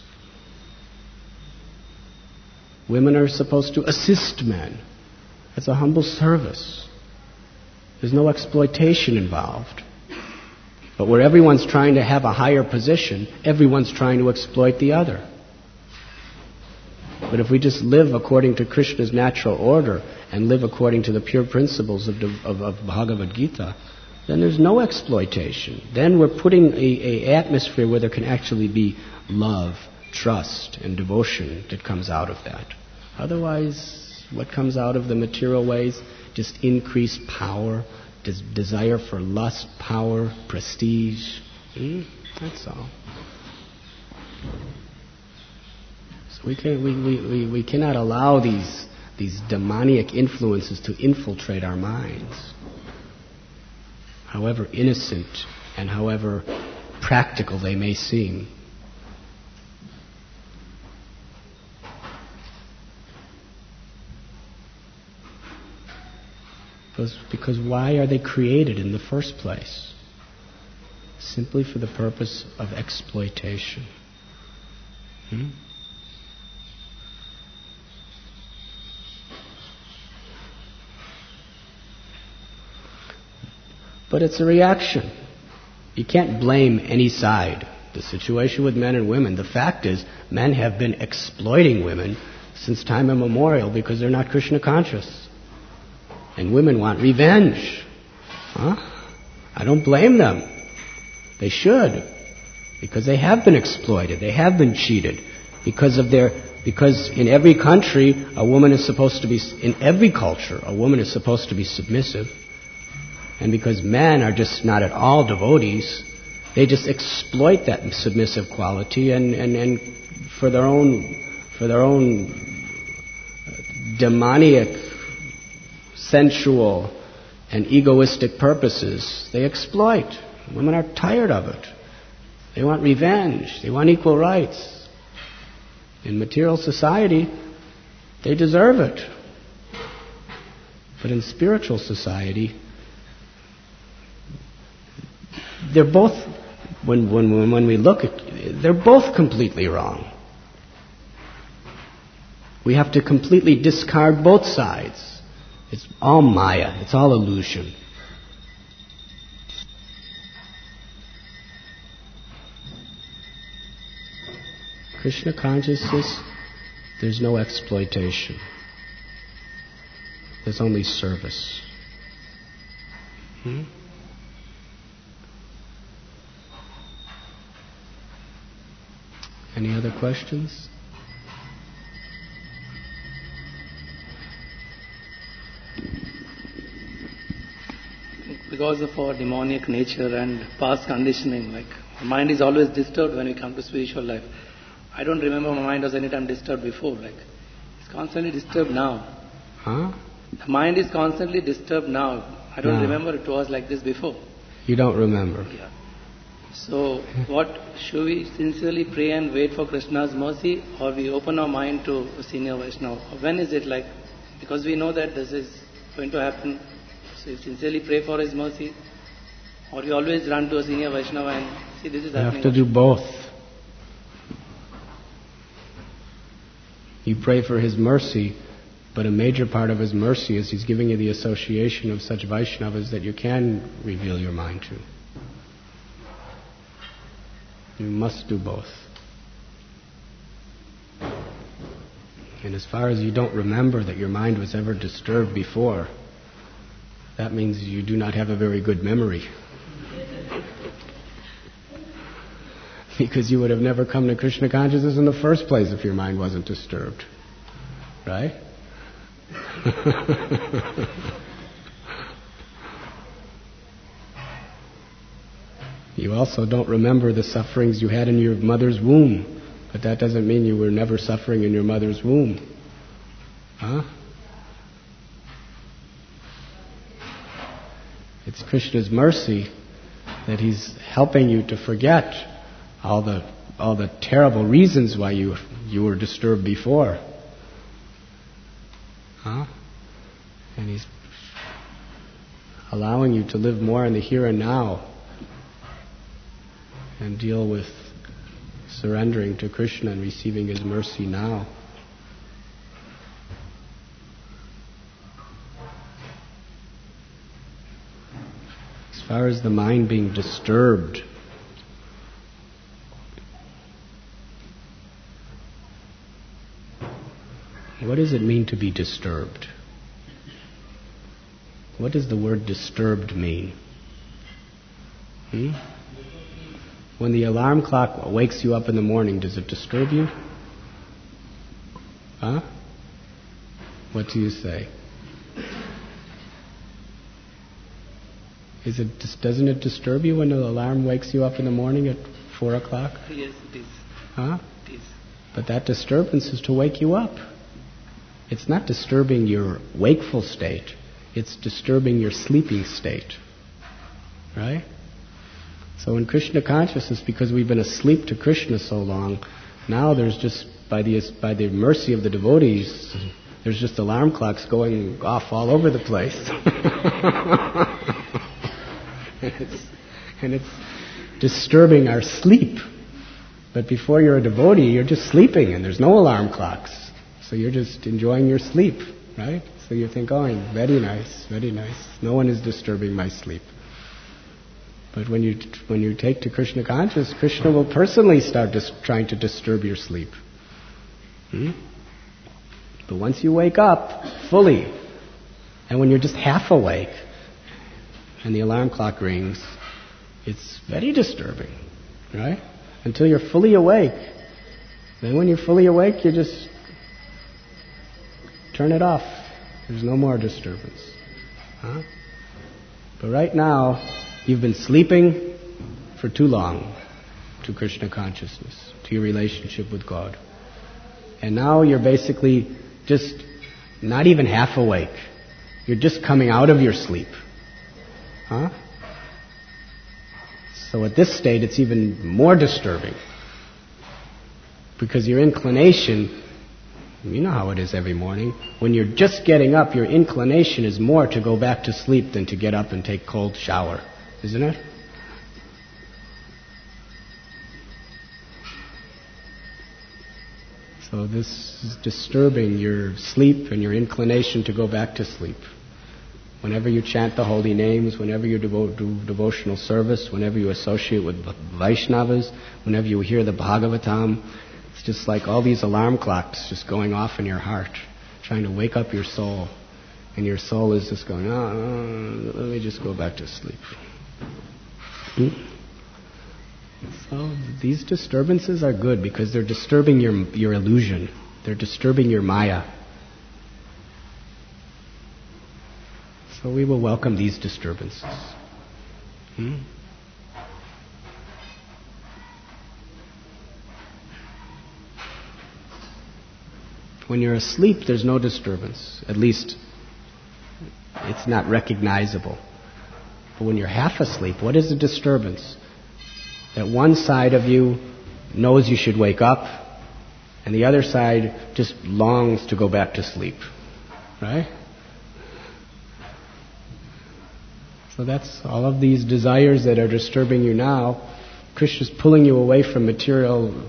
Women are supposed to assist men. It's a humble service. There's no exploitation involved. But where everyone's trying to have a higher position, everyone's trying to exploit the other. But if we just live according to Krishna's natural order and live according to the pure principles of Bhagavad Gita, then there's no exploitation. Then we're putting an atmosphere where there can actually be love, trust, and devotion that comes out of that. Otherwise, what comes out of the material ways? Just increased power, desire for lust, power, prestige. That's all. So we cannot allow these demoniac influences to infiltrate our minds. However innocent and however practical they may seem. Because why are they created in the first place? Simply for the purpose of exploitation. But it's a reaction. You can't blame any side. The situation with men and women, the fact is, men have been exploiting women since time immemorial because they're not Krishna conscious. And women want revenge. I don't blame them. They should. Because they have been exploited. They have been cheated. Because in every country, a woman is supposed to be, in every culture, a woman is supposed to be submissive. And because men are just not at all devotees, they just exploit that submissive quality and for their own demoniac, sensual, and egoistic purposes, they exploit. Women are tired of it. They want revenge. They want equal rights. In material society, they deserve it. But in spiritual society, they're both, when we look at, they're both completely wrong. We have to completely discard both sides. It's all Maya. It's all illusion. Krishna consciousness, there's no exploitation. There's only service. Any other questions? Because of our demoniac nature and past conditioning, like our mind is always disturbed when we come to spiritual life. I don't remember my mind was any time disturbed before. Like it's constantly disturbed now. Huh? The mind is constantly disturbed now. I don't remember it was like this before. You don't remember? Yeah. So, what should we sincerely pray and wait for Krishna's mercy, or we open our mind to senior Vaishnava? When is it like? Because we know that this is going to happen. So, you sincerely pray for his mercy, or you always run to a senior Vaishnava and see this is You happening. have to do both. You pray for his mercy, but a major part of his mercy is he's giving you the association of such Vaishnavas that you can reveal your mind to. You must do both. And as far as you don't remember that your mind was ever disturbed before, that means you do not have a very good memory. Because you would have never come to Krishna consciousness in the first place if your mind wasn't disturbed. Right? You also don't remember the sufferings you had in your mother's womb, but that doesn't mean you were never suffering in your mother's womb. Huh? It's Krishna's mercy that he's helping you to forget all the terrible reasons why you were disturbed before. Huh? And he's allowing you to live more in the here and now and deal with surrendering to Krishna and receiving his mercy now. As far as the mind being disturbed, what does it mean to be disturbed? What does the word disturbed mean? When the alarm clock wakes you up in the morning, does it disturb you? Huh? What do you say? Doesn't it disturb you when the alarm wakes you up in the morning at 4 o'clock? Yes, it is. Huh? It is. But that disturbance is to wake you up. It's not disturbing your wakeful state. It's disturbing your sleeping state. Right? So in Krishna consciousness, because we've been asleep to Krishna so long, now there's just, by the mercy of the devotees, there's just alarm clocks going off all over the place. and it's disturbing our sleep. But before you're a devotee, you're just sleeping and there's no alarm clocks. So you're just enjoying your sleep, right? So you think, oh, very nice, very nice. No one is disturbing my sleep. But when you take to Krishna consciousness, Krishna will personally start trying to disturb your sleep. But once you wake up fully, and when you're just half awake, and the alarm clock rings, it's very disturbing, right? Until you're fully awake. Then when you're fully awake, you just turn it off. There's no more disturbance. Huh? But right now, you've been sleeping for too long to Krishna consciousness, to your relationship with God. And now you're basically just not even half awake. You're just coming out of your sleep. Huh? So at this state, it's even more disturbing. Because your inclination, you know how it is every morning, when you're just getting up, your inclination is more to go back to sleep than to get up and take a cold shower. Isn't it? So this is disturbing your sleep and your inclination to go back to sleep. Whenever you chant the holy names, whenever you do devotional service, whenever you associate with Vaishnavas, whenever you hear the Bhagavatam, it's just like all these alarm clocks just going off in your heart, trying to wake up your soul. And your soul is just going, let me just go back to sleep. So These disturbances are good because they're disturbing your illusion. They're disturbing your maya. So we will welcome these disturbances. When you're asleep, there's no disturbance. At least, it's not recognizable. But when you're half asleep, what is the disturbance? That one side of you knows you should wake up, and the other side just longs to go back to sleep. Right? So that's all of these desires that are disturbing you now. Krishna's pulling you away from material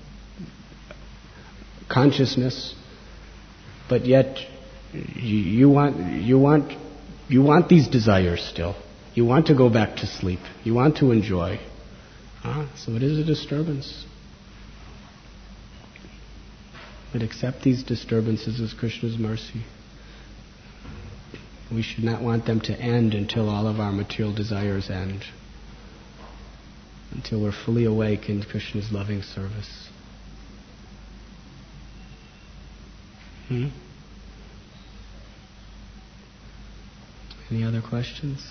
consciousness, but yet you want these desires still. You want to go back to sleep. You want to enjoy. So it is a disturbance. But accept these disturbances as Krishna's mercy. We should not want them to end until all of our material desires end. Until we're fully awake in Krishna's loving service. Any other questions?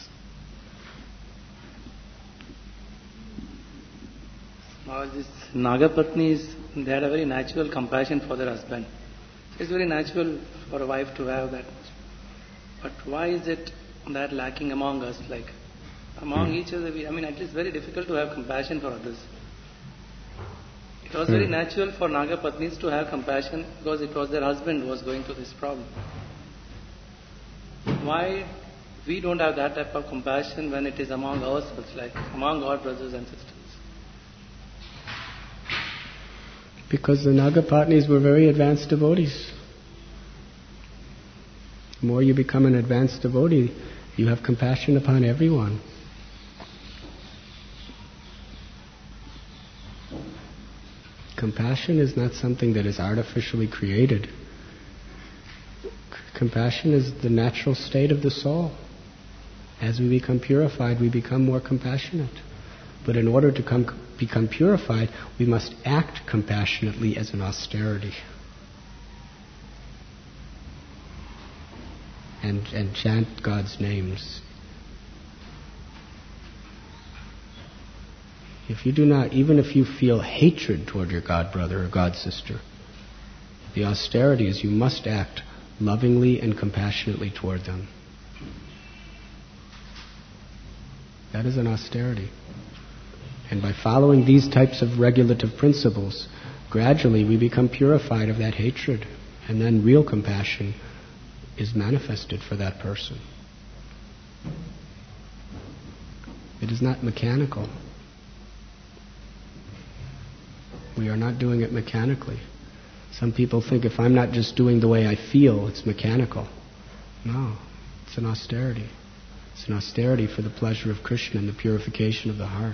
These Nagapatnis, they had a very natural compassion for their husband. It's very natural for a wife to have that. But why is it that lacking among us? Like, among each other, it is very difficult to have compassion for others. It was very natural for Nagapatnis to have compassion because it was their husband who was going through this problem. Why we don't have that type of compassion when it is among ourselves, like among our brothers and sisters? Because the Nagapatnis were very advanced devotees. The more you become an advanced devotee, you have compassion upon everyone. Compassion is not something that is artificially created. Compassion is the natural state of the soul. As we become purified, we become more compassionate. But in order to become purified, we must act compassionately as an austerity. And chant God's names. If you do not, even if you feel hatred toward your God brother or God sister, the austerity is you must act lovingly and compassionately toward them. That is an austerity. And by following these types of regulative principles, gradually we become purified of that hatred, and then real compassion is manifested for that person. It is not mechanical. We are not doing it mechanically. Some people think if I'm not just doing the way I feel, it's mechanical. No, it's an austerity. It's an austerity for the pleasure of Krishna and the purification of the heart.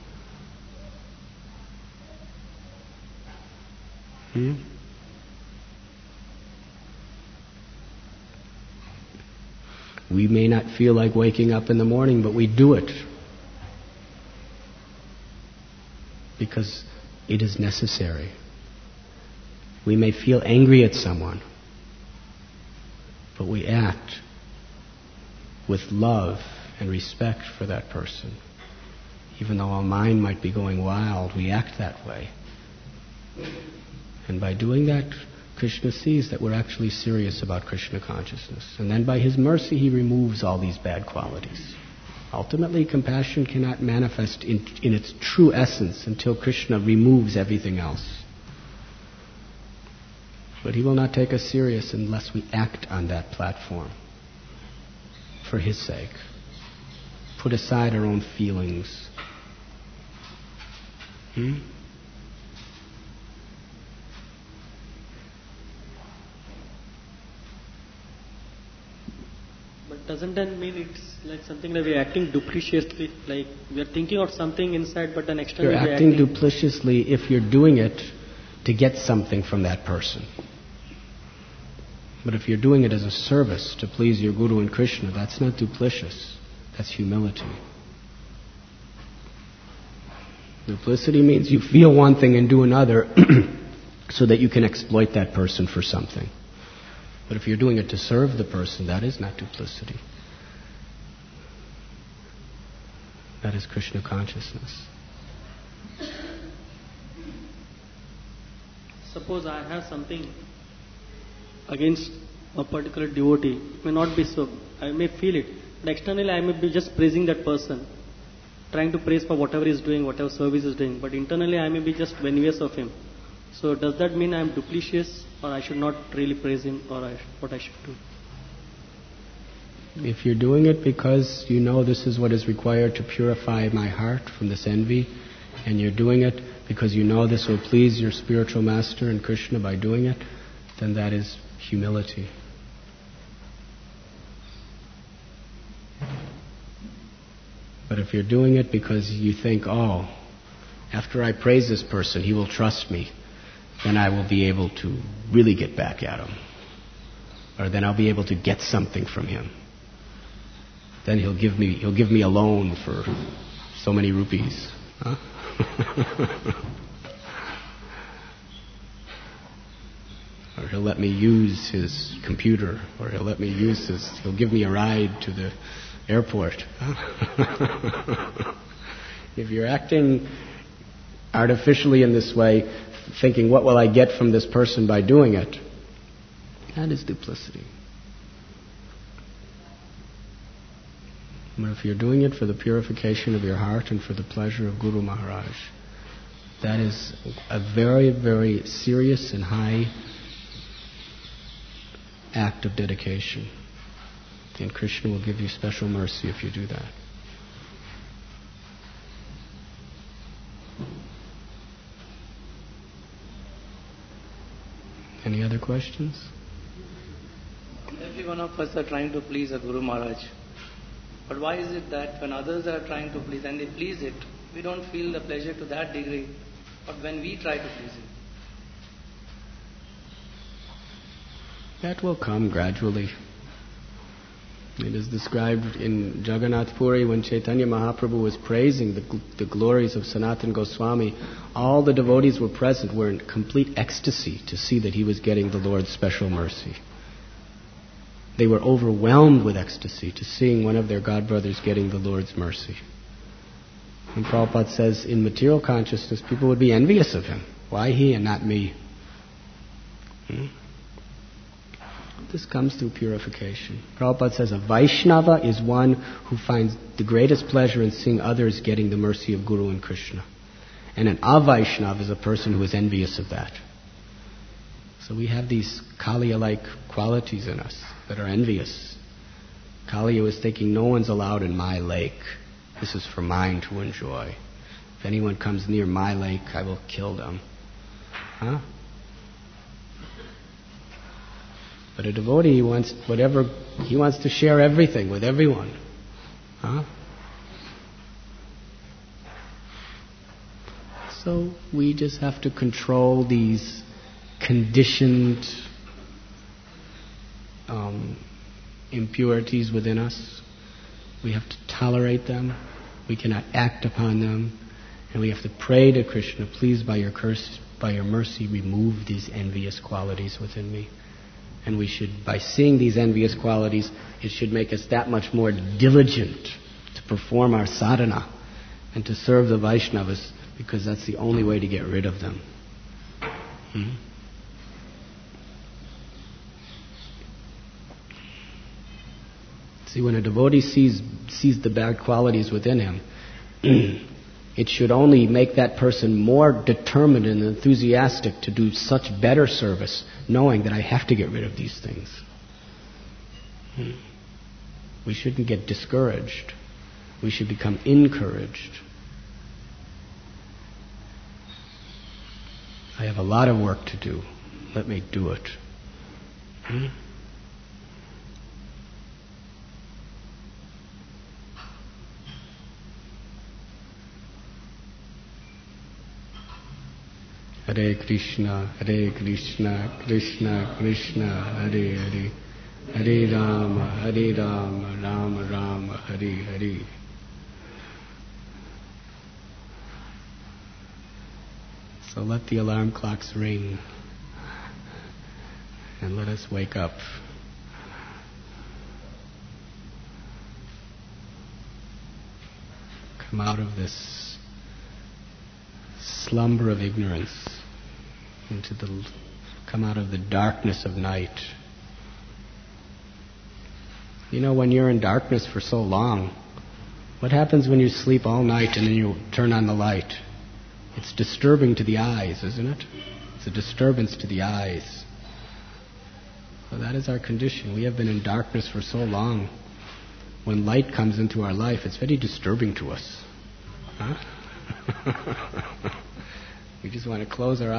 We may not feel like waking up in the morning, but we do it because it is necessary. We may feel angry at someone, but we act with love and respect for that person. Even though our mind might be going wild, we act that way. And by doing that, Krishna sees that we're actually serious about Krishna consciousness. And then by His mercy, He removes all these bad qualities. Ultimately, compassion cannot manifest in its true essence until Krishna removes everything else. But He will not take us serious unless we act on that platform for His sake. Put aside our own feelings. Doesn't that mean it's like something that we're acting duplicitously? Like we're thinking of something inside, but then externally you're acting duplicitously if you're doing it to get something from that person. But if you're doing it as a service to please your Guru and Krishna, that's not duplicitous. That's humility. Duplicity means you feel one thing and do another so that you can exploit that person for something. But if you're doing it to serve the person, that is not duplicity. That is Krishna consciousness. Suppose I have something against a particular devotee. It may not be so. I may feel it. But externally I may be just praising that person, trying to praise for whatever he is doing, whatever service he is doing. But internally I may be just envious of him. So does that mean I am duplicitous, or I should not really praise him, or what I should do? If you're doing it because you know this is what is required to purify my heart from this envy, and you're doing it because you know this will please your spiritual master and Krishna by doing it, then that is humility. But if you're doing it because you think, oh, after I praise this person, he will trust me, then I will be able to really get back at him. Or then I'll be able to get something from him. Then he'll give me a loan for so many rupees. Huh? Or he'll let me use his computer, or he'll give me a ride to the airport. If you're acting artificially in this way, thinking, what will I get from this person by doing it? That is duplicity. But if you're doing it for the purification of your heart and for the pleasure of Guru Maharaj, that is a very, very serious and high act of dedication. And Krishna will give you special mercy if you do that. Any other questions? Every one of us are trying to please a Guru Maharaj. But why is it that when others are trying to please and they please it, we don't feel the pleasure to that degree, but when we try to please him? That will come gradually. It is described in Jagannath Puri when Chaitanya Mahaprabhu was praising the glories of Sanatana Goswami. All the devotees were present, were in complete ecstasy to see that he was getting the Lord's special mercy. They were overwhelmed with ecstasy to seeing one of their godbrothers getting the Lord's mercy. And Prabhupada says, in material consciousness, people would be envious of him. Why he and not me? This comes through purification. Prabhupada says a Vaishnava is one who finds the greatest pleasure in seeing others getting the mercy of Guru and Krishna. And an Avaishnava is a person who is envious of that. So we have these Kaliya-like qualities in us that are envious. Kaliya was thinking, no one's allowed in my lake. This is for mine to enjoy. If anyone comes near my lake, I will kill them. Huh? But a devotee wants to share everything with everyone. Huh? So we just have to control these conditioned impurities within us. We have to tolerate them. We cannot act upon them. And we have to pray to Krishna, please by your mercy, remove these envious qualities within me. And we should, by seeing these envious qualities, it should make us that much more diligent to perform our sadhana and to serve the Vaishnavas, because that's the only way to get rid of them. See, when a devotee sees the bad qualities within him, it should only make that person more determined and enthusiastic to do such better service, knowing that I have to get rid of these things. We shouldn't get discouraged. We should become encouraged. I have a lot of work to do. Let me do it. Hare Krishna, Krishna Krishna, Hare Hare, Hare Rama, Rama Rama, Hare Hare. So let the alarm clocks ring and let us wake up. Come out of this slumber of ignorance come out of the darkness of night. You know, when you're in darkness for so long, what happens when you sleep all night and then you turn on the light? It's disturbing to the eyes, isn't it? It's a disturbance to the eyes. So that is our condition. We have been in darkness for so long. When light comes into our life, it's very disturbing to us. Huh? We just want to close our eyes.